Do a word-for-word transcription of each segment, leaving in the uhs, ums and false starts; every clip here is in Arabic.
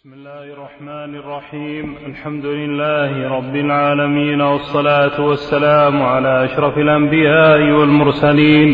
بسم الله الرحمن الرحيم. الحمد لله رب العالمين، والصلاة والسلام على أشرف الأنبياء والمرسلين،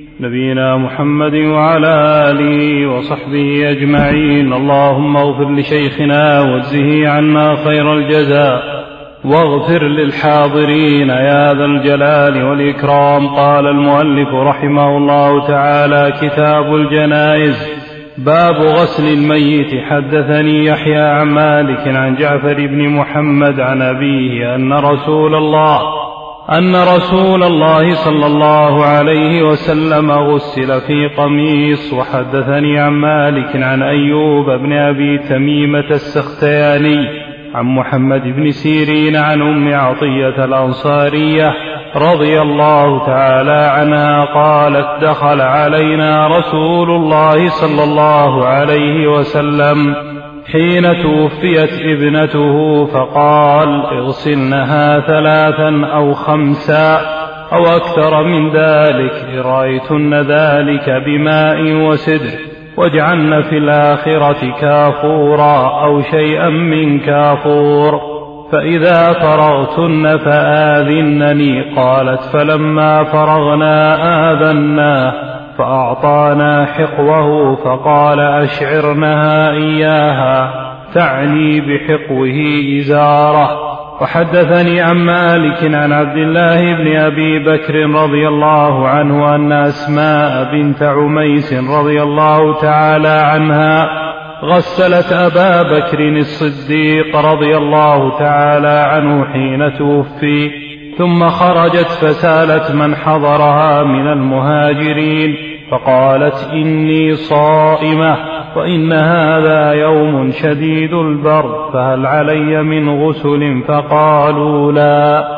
نبينا محمد وعلى آله وصحبه أجمعين. اللهم اغفر لشيخنا واجزه عنا خير الجزاء، واغفر للحاضرين يا ذا الجلال والإكرام. قال المؤلف رحمه الله تعالى: كتاب الجنائز، باب غسل الميت. حدثني يحيى عن مالك عن جعفر بن محمد عن أبيه أن رسول الله أن رسول الله صلى الله عليه وسلم غسل في قميص. وحدثني عن مالك عن أيوب بن أبي تميمة السختياني عن محمد بن سيرين عن أم عطية الأنصارية رضي الله تعالى عنها قالت: دخل علينا رسول الله صلى الله عليه وسلم حين توفيت ابنته فقال: اغسلنها ثلاثا أو خمسا أو أكثر من ذلك، إن رأيتن ذلك بماء وسدر، واجعلن في الآخرة كافورا أو شيئا من كافور، فإذا فرغتن فآذنني. قالت: فلما فرغنا آذناه فأعطانا حقوه فقال: أشعرنها إياها، تعني بحقوه إزاره. وحدثني عن مالك عن عبد الله بن أبي بكر رضي الله عنه أن أسماء بنت عميس رضي الله تعالى عنها غسلت أبا بكر الصديق رضي الله تعالى عنه حين توفي، ثم خرجت فسالت من حضرها من المهاجرين فقالت: إني صائمة وإن هذا يوم شديد البرد، فهل علي من غسل؟ فقالوا لا.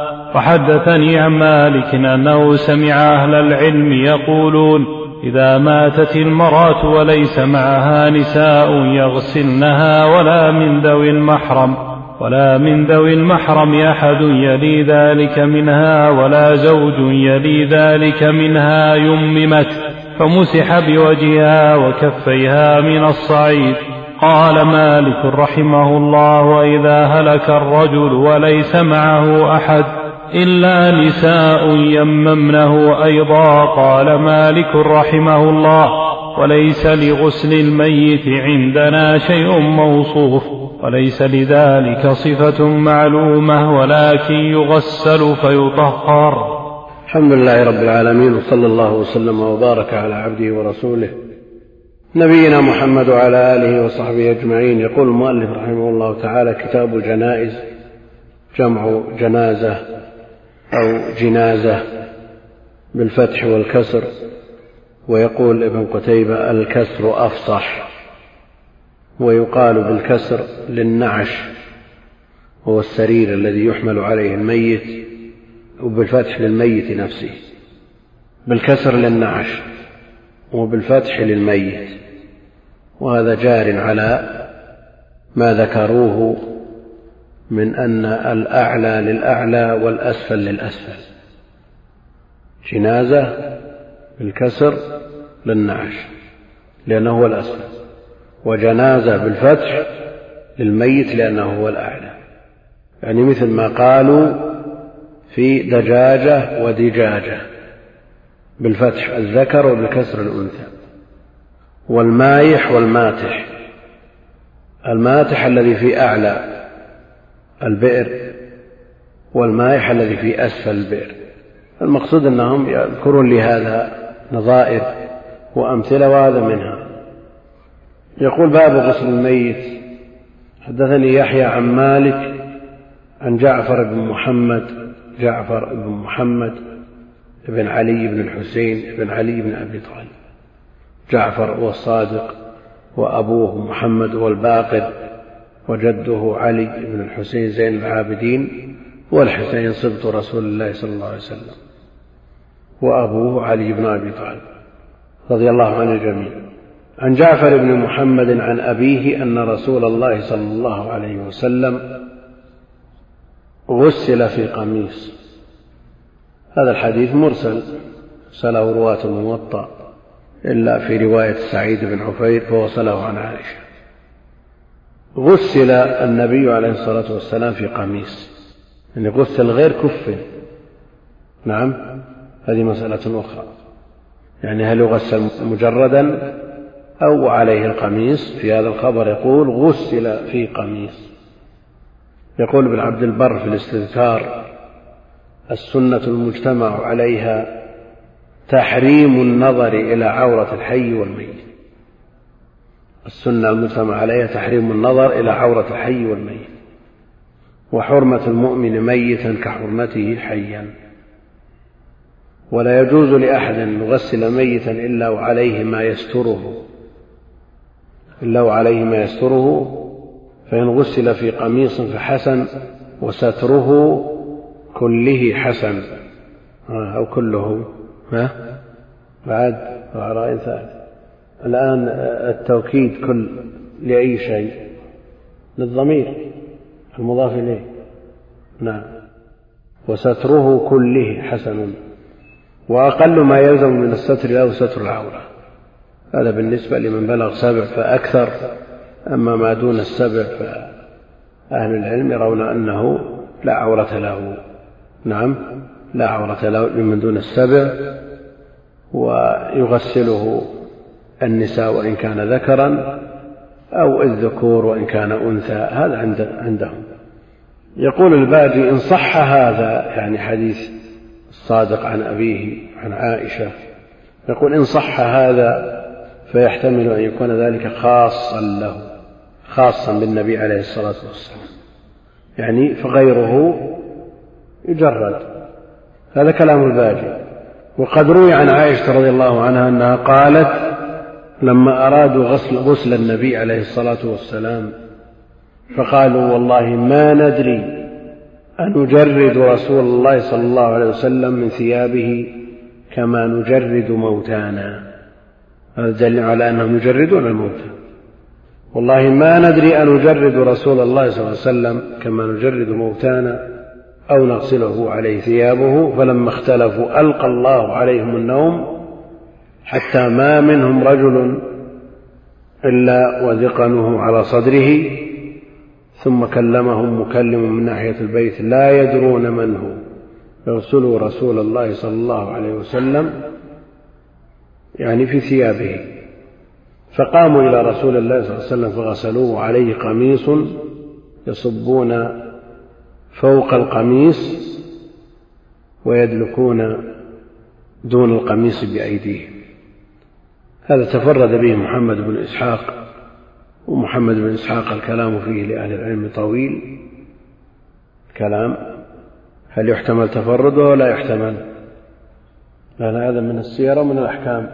وحدثني عن مالك أنه سمع أهل العلم يقولون: إذا ماتت المرأة وليس معها نساء يغسلنها، ولا من ذوي المحرم ولا من ذوي المحرم أحد يلي ذلك منها، ولا زوج يلي ذلك منها، يممت فمسح بوجهها وكفيها من الصعيد. قال مالك رحمه الله: وإذا هلك الرجل وليس معه أحد إلا نساء يممنه أيضا. قال مالك رحمه الله: وليس لغسل الميت عندنا شيء موصوف، وليس لذلك صفة معلومة، ولكن يغسل فيطهر. الحمد لله رب العالمين، وصلى الله وسلم وبارك على عبده ورسوله نبينا محمد وعلى آله وصحبه أجمعين. يقول المؤلف رحمه الله تعالى: كتاب الجنائز، جمع جنازة أو جنازة بالفتح والكسر. ويقول ابن قتيبة: الكسر أفصح، ويقال بالكسر للنعش، هو السرير الذي يحمل عليه الميت، وبالفتح للميت نفسه، بالكسر للنعش وبالفتح للميت. وهذا جار على ما ذكروه من أن الأعلى للأعلى والأسفل للأسفل. جنازة بالكسر للنعش لأنه هو الأسفل، وجنازة بالفتح للميت لأنه هو الأعلى. يعني مثل ما قالوا في دجاجة ودجاجة، بالفتح الذكر وبالكسر الأنثى. والمايح والماتح، الماتح الذي في أعلى البئر، والمايح الذي في أسفل البئر. المقصود أنهم يذكرون لهذا نظائر وأمثلة، وهذا منها. يقول: باب غسل الميت. حدثني يحيى عن مالك عن جعفر بن محمد جعفر بن محمد بن علي بن الحسين بن علي بن أبي طالب. جعفر هو الصادق، وأبوه محمد هو الباقر، وجده علي بن الحسين زين العابدين، والحسين صبط رسول الله صلى الله عليه وسلم، وأبوه علي بن أبي طالب رضي الله عن الجميع. عن جعفر بن محمد عن أبيه أن رسول الله صلى الله عليه وسلم غسل في قميص. هذا الحديث مرسل، سله رواة الموطأ، إلا في رواية سعيد بن عفير فوصله عن عائشة. غسل النبي عليه الصلاة والسلام في قميص، يعني غسل غير كف. نعم، هذه مسألة أخرى، يعني هل يغسل مجردا أو عليه القميص؟ في هذا الخبر يقول غسل في قميص. يقول ابن عبد البر في الاستذكار: السنة المجتمع عليها تحريم النظر إلى عورة الحي والميت. السنة المجتمع عليها تحريم النظر إلى عورة الحي والميت، وحرمة المؤمن ميتا كحرمته حيا، ولا يجوز لأحد أن يغسل ميتا إلا وعليه ما يستره إلا وعليه ما يستره فإن غسل في قميص فحسن، وستره كله حسن أو كله. ها بعد رأي ثالث. الآن التوكيد كل لأي شيء للضمير المضاف إليه. نعم، وستره كله حسن، وأقل ما يلزم من الستر له ستر العورة. هذا بالنسبة لمن بلغ سبع فأكثر، أما ما دون السبع فأهل العلم يرون أنه لا عورة له. نعم، لا عورة له لمن دون السبع، ويغسله النساء وإن كان ذكرا أو الذكور وإن كان أنثى، هذا عندهم. يقول الباجي: إن صح هذا، يعني حديث الصادق عن أبيه عن عائشة، يقول: إن صح هذا فيحتمل أن يكون ذلك خاصا له، خاصا بالنبي عليه الصلاة والسلام، يعني فغيره يجرد. هذا كلام الباجي. وقد روي عن عائشة رضي الله عنها أنها قالت: لما أرادوا غسل, غسل النبي عليه الصلاة والسلام فقالوا: والله ما ندري أن نجرد رسول الله صلى الله عليه وسلم من ثيابه كما نجرد موتانا. هذا دليل على أنهم يجردون الموتى. والله ما ندري أن نجرد رسول الله صلى الله عليه وسلم كما نجرد موتانا أو نغسله عليه ثيابه. فلما اختلفوا ألقى الله عليهم النوم حتى ما منهم رجل إلا وذقنه على صدره، ثم كلمهم مكلم من ناحية البيت لا يدرون من هو، يغسلوا رسول الله صلى الله عليه وسلم يعني في ثيابه. فقاموا إلى رسول الله صلى الله عليه وسلم فغسلوه، عليه قميص يصبون فوق القميص ويدلكون دون القميص بأيديهم. هذا تفرد به محمد بن إسحاق، ومحمد بن إسحاق الكلام فيه لأهل العلم طويل. كلام هل يحتمل تفرده ولا يحتمل؟ لأن هذا من السيرة ومن الأحكام.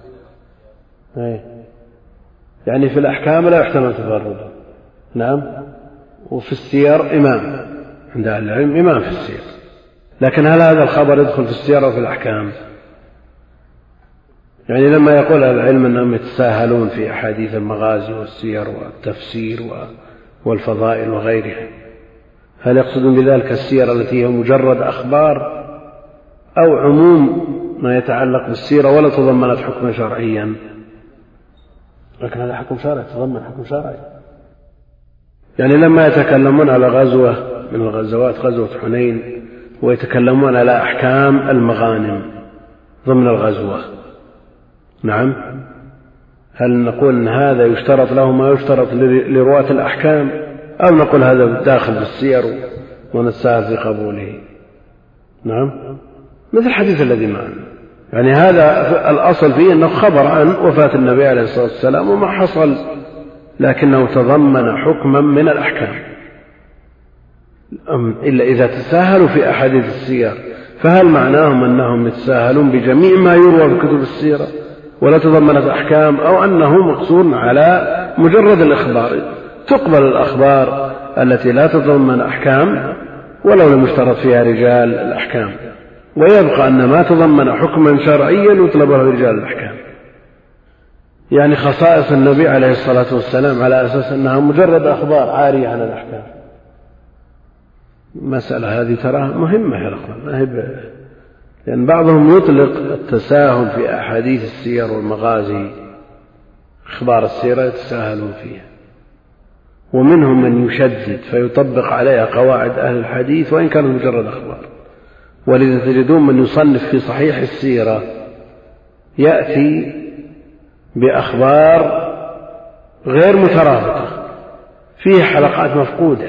يعني في الأحكام لا يحتمل تفرده. نعم، وفي السير إمام عند أهل العلم، إمام في السير. لكن هل هذا الخبر يدخل في السير وفي الأحكام؟ يعني لما يقول أهل العلم أنهم يتساهلون في أحاديث المغازي والسير والتفسير والفضائل وغيرها، هل يقصدون بذلك السير التي هي مجرد أخبار أو عموم ما يتعلق بالسيرة ولا تضمنت حكما شرعيا؟ لكن هذا حكم شرعي، تضمن حكم شرعي. يعني لما يتكلمون على غزوة من الغزوات، غزوة حنين، ويتكلمون على أحكام المغانم ضمن الغزوة، نعم، هل نقول أن هذا يشترط له ما يشترط لرواة الأحكام، أو نقول هذا داخل بالسير ونتساهل في قبوله؟ نعم، مثل الحديث الذي معنا. يعني هذا الأصل فيه أنه خبر عن وفاة النبي عليه الصلاة والسلام وما حصل، لكنه تضمن حكما من الأحكام. إلا إذا تساهلوا في أحاديث السير، فهل معناهم أنهم يتساهلون بجميع ما يروى في كتب السيرة ولا تضمنت أحكام، أو أنه مقصور على مجرد الإخبار؟ تقبل الأخبار التي لا تتضمن أحكام ولو لم يشترط فيها رجال الأحكام، ويبقى أن ما تضمن حكما شرعيا يطلب له رجال الأحكام. يعني خصائص النبي عليه الصلاة والسلام على أساس أنها مجرد أخبار عارية عن الأحكام. المسألة هذه تراها مهمة يا أخوان، ما هي لأن يعني بعضهم يطلق التساهل في أحاديث السير والمغازي، أخبار السيرة يتساهلون فيها، ومنهم من يشدد فيطبق عليها قواعد أهل الحديث وإن كانوا مجرد أخبار. ولذا تجدون من يصنف في صحيح السيرة يأتي بأخبار غير مترابطة فيه حلقات مفقودة،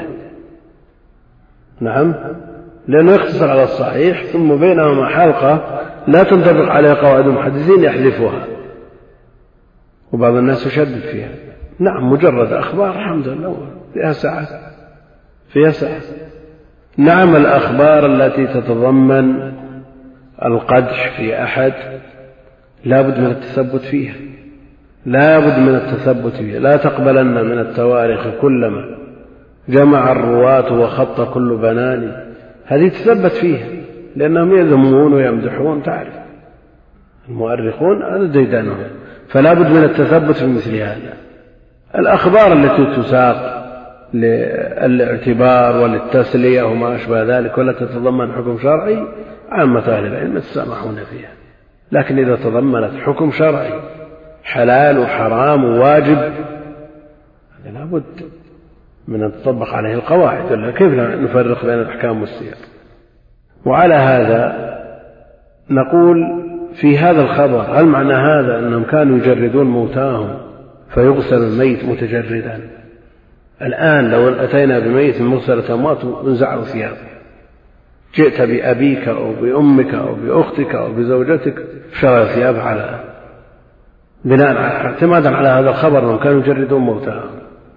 نعم، لأنه يختصر على الصحيح ثم بينهما حلقة لا تنطبق عليها قواعد المحدثين يحذفها، وبعض الناس يشدد فيها. نعم مجرد أخبار الحمد لله فيها سعة فيها سعة. نعم الأخبار التي تتضمن القدح في أحد لا بد من التثبت فيها، لا بد من التثبت فيها. لا تقبلن من التواريخ كلما جمع الرواة وخط كل بنان، هذه تثبت فيها لأنهم يذمون ويمدحون، تعرف المؤرخون هذا ديدانهم، فلا بد من التثبت في مثل هذا. الأخبار التي تساق للاعتبار وللتسلية وما أشبه ذلك ولا تتضمن حكم شرعي عامة أهل العلم يتسامحون فيها، لكن إذا تضمنت حكم شرعي حلال وحرام وواجب هذا لا بد من أن تطبق عليه القواعد، ولا كيف نفرق بين الأحكام والسير. وعلى هذا نقول في هذا الخبر هل معنى هذا أنهم كانوا يجردون موتاهم فيغسل الميت متجردا؟ الآن لو أتينا بميت مغسلة أموات ونزعوا ثيابه، جئت بأبيك أو بأمك أو بأختك أو بزوجتك شرى ثياب على بناء على اعتمادا على هذا الخبر أنهم كانوا يجردون موتاهم.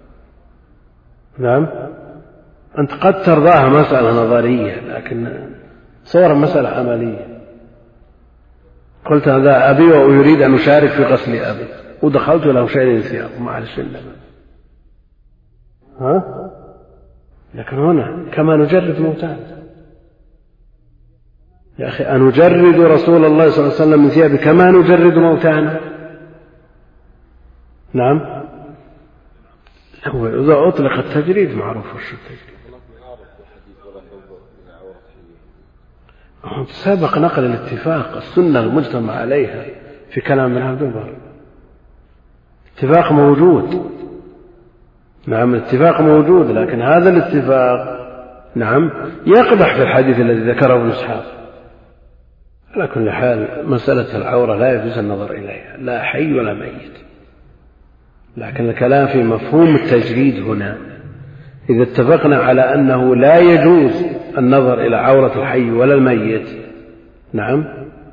نعم أنت قد ترضاها مسألة نظرية لكن صورا مسألة عملية. قلت هذا أبي ويريد أن أشارك في غسل أبي ودخلت له شيء ثياب معلش إنما ها، لكن هنا كما نجرد موتانا يا أخي، أنجرد رسول الله صلى الله عليه وسلم من ثيابه كما نجرد موتانا؟ نعم إذا أطلق التجريد معروف وش التجريد. سبق نقل الاتفاق السنة المجتمع عليها في كلام ابن عبد البر، اتفاق موجود. نعم الاتفاق موجود، لكن هذا الاتفاق نعم يقدح في الحديث الذي ذكره ابن إسحاق. على كل حال مسألة العورة لا يجوز النظر إليها لا حي ولا ميت، لكن الكلام في مفهوم التجريد هنا. إذا اتفقنا على أنه لا يجوز النظر إلى عورة الحي ولا الميت نعم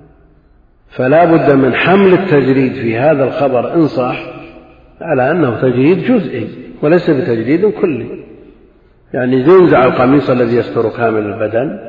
فلا بد من حمل التجريد في هذا الخبر إن صح على أنه تجريد جزئي وليس بتجريد كلي، يعني ينزع القميص الذي يستر كامل البدن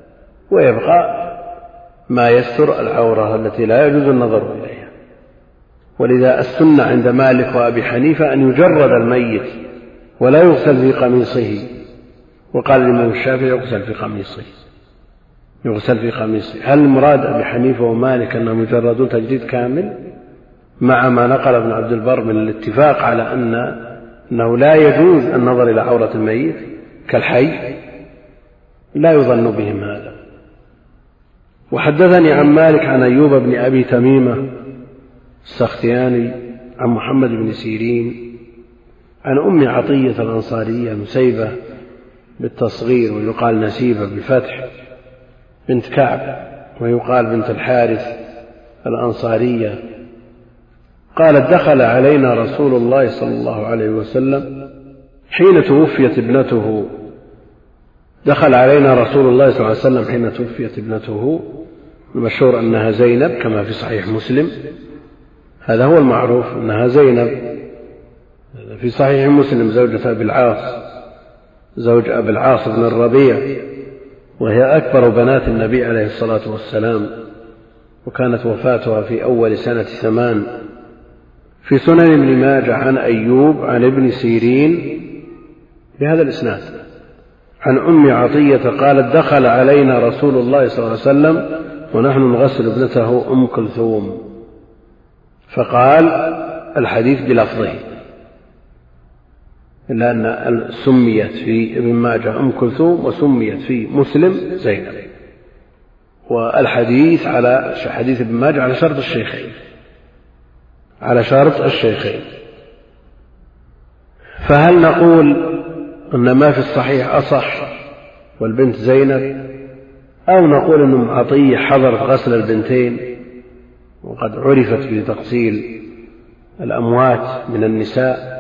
ويبقى ما يستر العورة التي لا يجوز النظر إليها. ولذا السنة عند مالك وأبي حنيفة أن يجرد الميت ولا يغسل في قميصه، وقال الإمام الشافعي يغسل في قميصه يغسل في قميصه. هل المراد أبي حنيفة ومالك أنهم يجردون تجريد كامل مع ما نقل ابن عبد البر من الاتفاق على أن أنه لا يجوز النظر إلى عورة الميت كالحي؟ لا يظن بهم هذا. وحدثني عن مالك عن أيوب بن أبي تميمة السختياني عن محمد بن سيرين عن أم عطية الأنصارية نسيبة بالتصغير ويقال نسيبة بالفتح بنت كعب ويقال بنت الحارث الأنصارية قالت دخل علينا رسول الله صلى الله عليه وسلم حين توفيت ابنته دخل علينا رسول الله صلى الله عليه وسلم حين توفيت ابنته، المشهور أنها زينب كما في صحيح مسلم، هذا هو المعروف أنها زينب. في صحيح مسلم زوجة أبي العاص زوج أبي العاص بن الربيع، وهي أكبر بنات النبي عليه الصلاة والسلام، وكانت وفاتها في أول سنة ثمان. في سنن ابن ماجه عن أيوب عن ابن سيرين بهذا الإسناد عن أم عطية قالت دخل علينا رسول الله صلى الله عليه وسلم ونحن نغسل ابنته أم كلثوم، فقال الحديث بلفظه إلا أن سميت في ابن ماجه أم كلثوم وسميت في مسلم زينب، والحديث على حديث ابن ماجه على شرط الشيخين على شرط الشيخين فهل نقول أن ما في الصحيح أصح والبنت زينب، أو نقول أن عطية حضرت غسل البنتين وقد عرفت بتغسيل الأموات من النساء،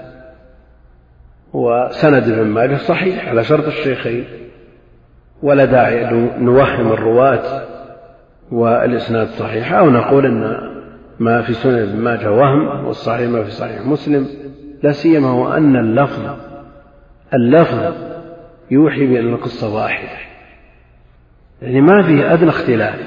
وسند ابن ماجه صحيح على شرط الشيخين ولا داعي نوهم الرواة والإسناد صحيح، أو نقول أن ما في سنن ابن ماجه وهم والصحيح ما في صحيح مسلم، لا سيما هو أن اللفظ اللفظ يوحي بأن القصة واحدة، يعني ما فيه أدنى اختلاف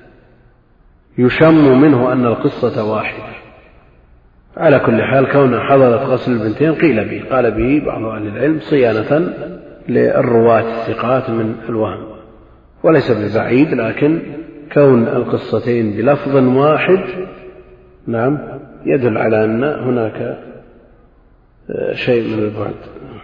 يشم منه أن القصة واحدة. على كل حال كون حضرت غسل البنتين قيل به قال به بعض أهل العلم صيانة للرواة الثقات من الوهم، وليس ببعيد، لكن كون القصتين بلفظ واحد نعم يدل على أن هناك شيء من البعد.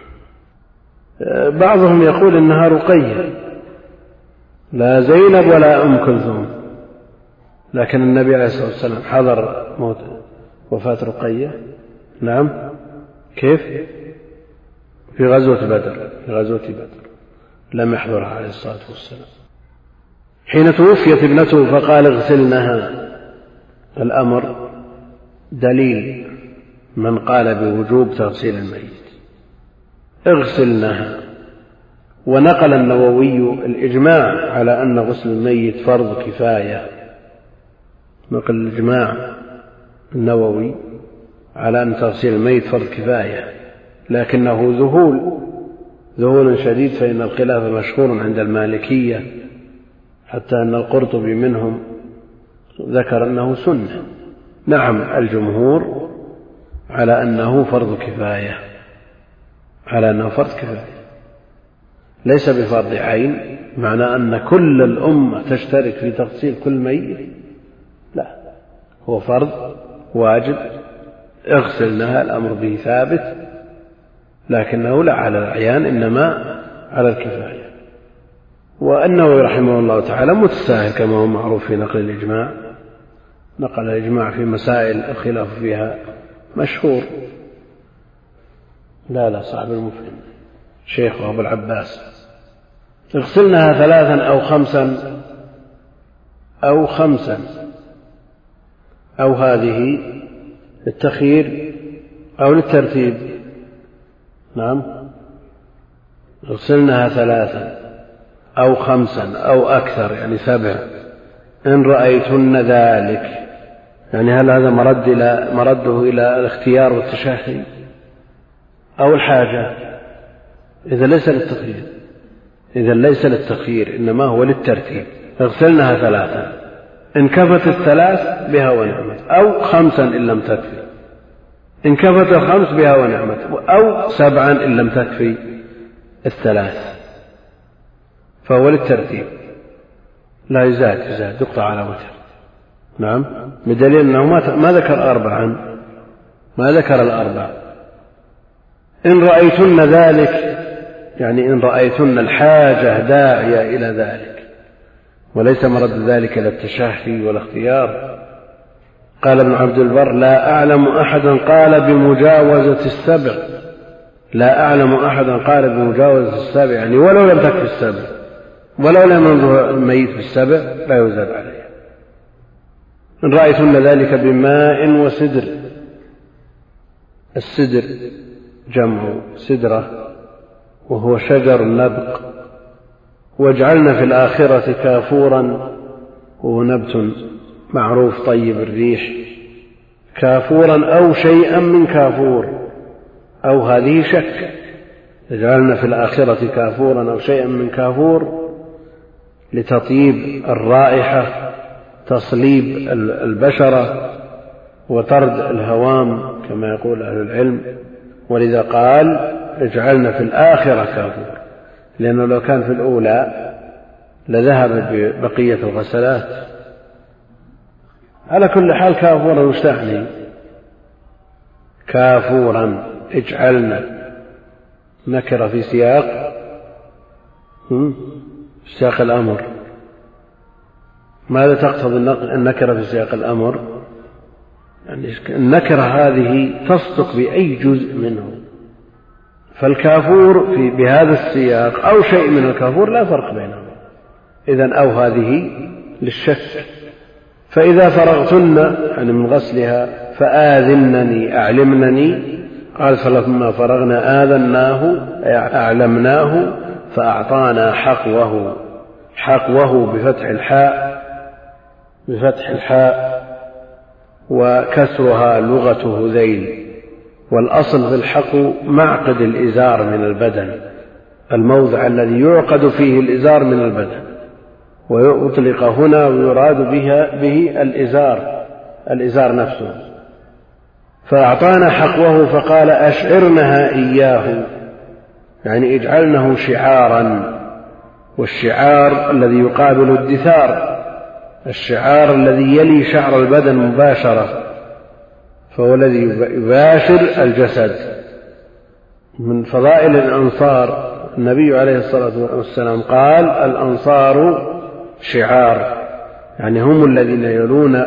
بعضهم يقول إنها رقية لا زينب ولا أم كلثوم، لكن النبي عليه الصلاة والسلام حضر موت وفاة رقية. نعم كيف؟ في غزوة بدر في غزوة بدر لم يحضرها عليه الصلاة والسلام. حين توفيت ابنته فقال اغسلنها، الأمر دليل من قال بوجوب تغسيل الميت، اغسلنها. ونقل النووي الإجماع على أن غسل الميت فرض كفاية، نقل الإجماع النووي على أن تغسيل الميت فرض كفاية، لكنه ذهول ذهول شديد، فإن الخلاف مشهور عند المالكية، حتى أن القرطبي منهم ذكر أنه سنة. نعم الجمهور على أنه فرض كفاية، على أنه فرض كفاية ليس بفرض عين، معنى أن كل الأمة تشترك في تغسيل كل ميت، لا، هو فرض واجب اغسلنها، الأمر به ثابت، لكنه لا على الأعيان إنما على الكفاية. وأنه رحمه الله تعالى متساهل كما هو معروف في نقل الإجماع، نقل الإجماع في مسائل الخلاف فيها مشهور. لا لا صاحب المفهم شيخ أبو العباس اغسلنها ثلاثا أو خمسا أو خمسا أو هذه للتخيير أو للترتيب. نعم اغسلنها ثلاثا أو خمسا أو أكثر يعني سبع إن رأيتن ذلك، يعني هل هذا مرد إلى مرده إلى الاختيار والتشهي أو الحاجة؟ إذا ليس للتخيير إذا ليس للتخيير إنما هو للترتيب. اغسلنها ثلاثا، إن كفت الثلاث بها ونعمت، أو خمسا إن لم تكفي، إن كفت الخمس بها ونعمت، أو سبعا إن لم تكفي الثلاث، فهو للترتيب لا يزاد يزاد يقطع على وتر. نعم بدليل أنه ما ذكر أربعا، ما ذكر الأربع. إن رأيتن ذلك يعني إن رأيتن الحاجة داعية إلى ذلك، وليس مرد ذلك إلى التشهي والاختيار. قال ابن عبد البر لا أعلم أحدا قال بمجاوزة السبع، لا أعلم أحدا قال بمجاوزة السبع، يعني ولو لم تكفي السبع، ولو لم ينظر الميت بالسبع لا يزاد عليه. إن رأيتن ذلك بماء وسدر، السدر جمع سدرة وهو شجر النبق، واجعلنا في الآخرة كافورا، وهو نبت معروف طيب الريح، كافورا أو شيئا من كافور، أو هذه شك، اجعلنا في الآخرة كافورا أو شيئا من كافور لتطيب الرائحة، تصليب البشرة وطرد الهوام كما يقول أهل العلم. ولذا قال اجعلنا في الآخرة كافور، لأنه لو كان في الأولى لذهبت ببقية الغسلات. على كل حال كافورا مستحني، كافورا اجعلنا نكرة في سياق في سياق الأمر. ماذا تقتضي النكرة في سياق الأمر؟ يعني النكرة هذه تصدق بأي جزء منه، فالكافور في بهذا السياق أو شيء من الكافور لا فرق بينهم، إذن أو هذه للشك. فإذا فرغتن يعني من غسلها فآذنني أعلمنني، قال فلما فرغنا آذناه أعلمناه فأعطانا حقوه. حقوه بفتح الحاء بفتح الحاء وكسرها لغة هذيل، والأصل في الحق معقد الإزار من البدن، الموضع الذي يعقد فيه الإزار من البدن، ويطلق هنا ويراد به الإزار الإزار نفسه. فأعطانا حقوه فقال أشعرنها إياه، يعني اجعلنه شعارا، والشعار الذي يقابل الدثار، الشعار الذي يلي شعر البدن مباشرة، فهو الذي يباشر الجسد. من فضائل الأنصار النبي عليه الصلاة والسلام قال الأنصار شعار، يعني هم الذين يلون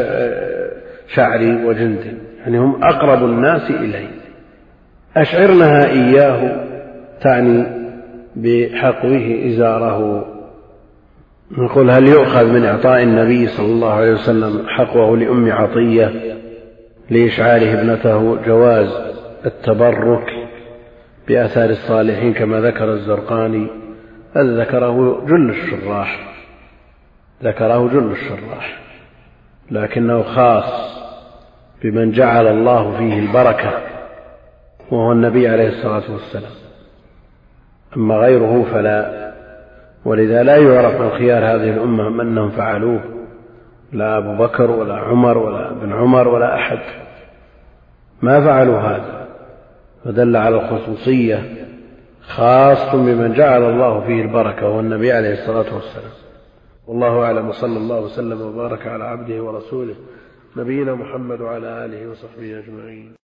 شعري وجندي، يعني هم أقرب الناس إلي. أشعرنها إياه تعني بحقوه إزاره. نقول هل يؤخذ من إعطاء النبي صلى الله عليه وسلم حقوه لأم عطية لإشعاره ابنته جواز التبرك بآثار الصالحين كما ذكر الزرقاني؟ هذا ذكره جل الشراح ذكره جل الشراح لكنه خاص بمن جعل الله فيه البركة وهو النبي عليه الصلاة والسلام، أما غيره فلا. ولذا لا يعرف من خيار هذه الأمة من أنهم فعلوه، لا أبو بكر ولا عمر ولا ابن عمر ولا أحد ما فعلوا هذا، فدل على الخصوصية، خاص بمن جعل الله فيه البركة وهو النبي عليه الصلاة والسلام. والله أعلم، وصلى الله وسلم وبارك على عبده ورسوله نبينا محمد وعلى آله وصحبه أجمعين.